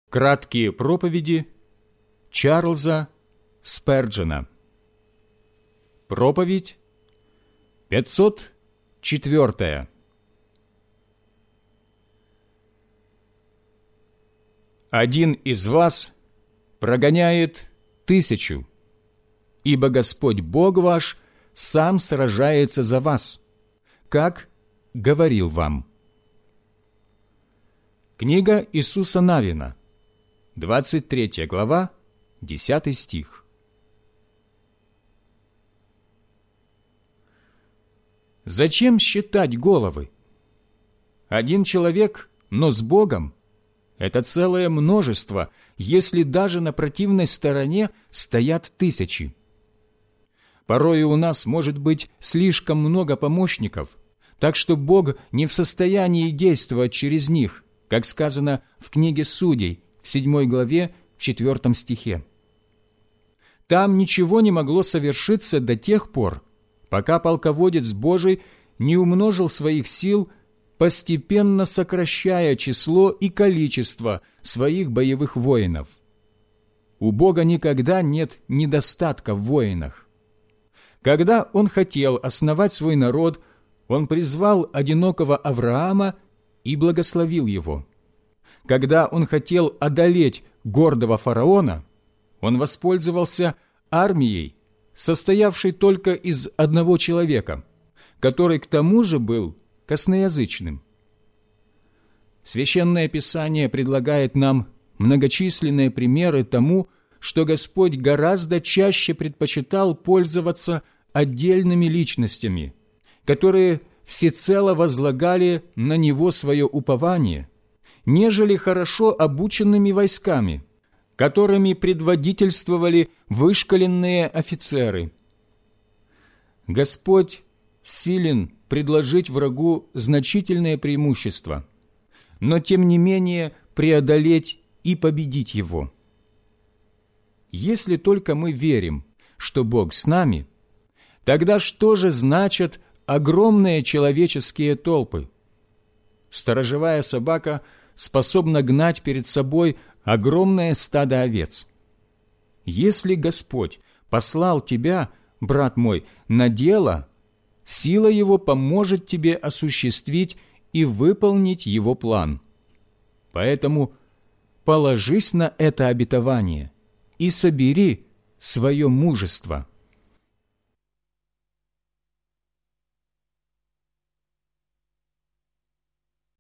Краткие проповеди Чарльза Сперджена. Проповедь 504. Один из вас прогоняет 1000, ибо Господь Бог ваш сам сражается за вас, как говорил вам. Книга Иисуса Навина, 23 глава, 10 стих. Зачем считать головы? Один человек, но с Богом – это целое множество, если даже на противной стороне стоят 1000. Порою у нас может быть слишком много помощников, так что Бог не в состоянии действовать через них, как сказано в книге Судей, в 7 главе, в 4 стихе. Там ничего не могло совершиться до тех пор, пока полководец Божий не умножил своих сил, постепенно сокращая число и количество своих боевых воинов. У Бога никогда нет недостатка в воинах. Когда Он хотел основать свой народ, Он призвал одинокого Авраама и благословил его. Когда Он хотел одолеть гордого фараона, Он воспользовался армией, состоявшей только из одного человека, который к тому же был косноязычным. Священное Писание предлагает нам многочисленные примеры тому, что Господь гораздо чаще предпочитал пользоваться отдельными личностями, которые всецело возлагали на Него свое упование, нежели хорошо обученными войсками, которыми предводительствовали вышколенные офицеры. Господь силен предложить врагу значительное преимущество, но тем не менее преодолеть и победить его. Если только мы верим, что Бог с нами, тогда что же значат огромные человеческие толпы? Сторожевая собака способна гнать перед собой огромное стадо овец. Если Господь послал тебя, брат мой, на дело, сила Его поможет тебе осуществить и выполнить Его план. Поэтому положись на это обетование и собери свое мужество.